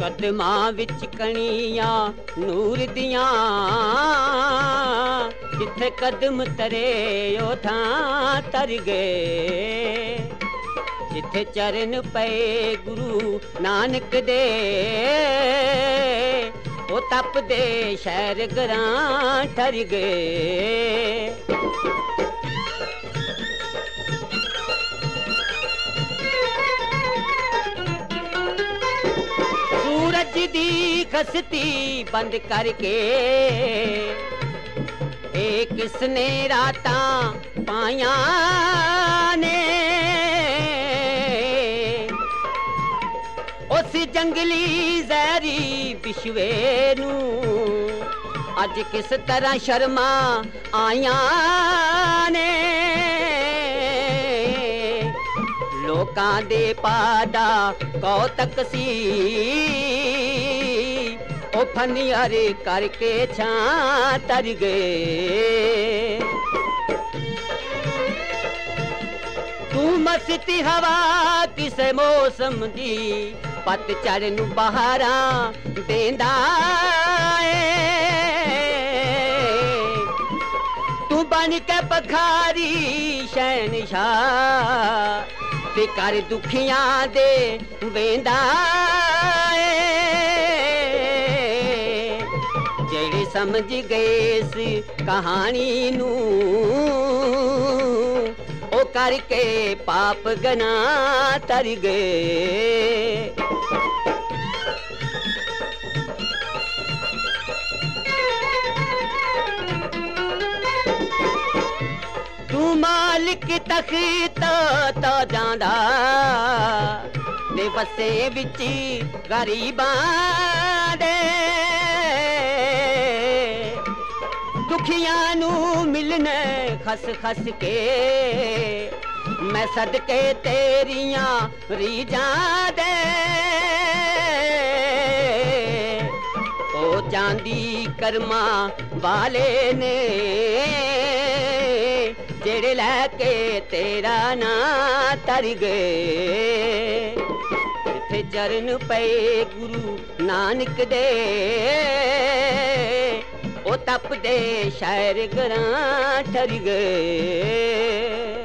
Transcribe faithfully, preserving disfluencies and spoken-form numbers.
कदमां विच कणियां नूर दियां, जिथे कदम तरे ओ थां तर गए। जिथे चरण पे गुरु नानक दे, ओ तप दे शहर ग्रां ठर गए। सूरज दी खसती बंद करके, ए किसने रातां पाया ने। उस जंगली जहरी विश्वे नू अज किस तरह शर्मा आया ने। लोकां दे पादा कौतक सी, ओ फनियार करके छां तर गए। तू मस्ती हवा किसे मौसम दी, पतझड़ नू बहारां देंदा ए। तू बन के पखारी शहनशाह, ते कर दुखियां दे वेंदा ए। जेड़े समझ गए इस कहानी नू, ओ करके पाप गना तर गए। तू मालिक तख्त तो जांदा, ने बसे विच गरीबां दे। दुखियां नू मिलने खस खस के, मैं सदके तेरियां रीजां दे। ओ चांदी कर्मा वाले ने, जेड़े लैके तेरा ना तर गए। जिथे चरण पे गुरु नानक दे, ओ तप दे शहर ग्रां ठर गए।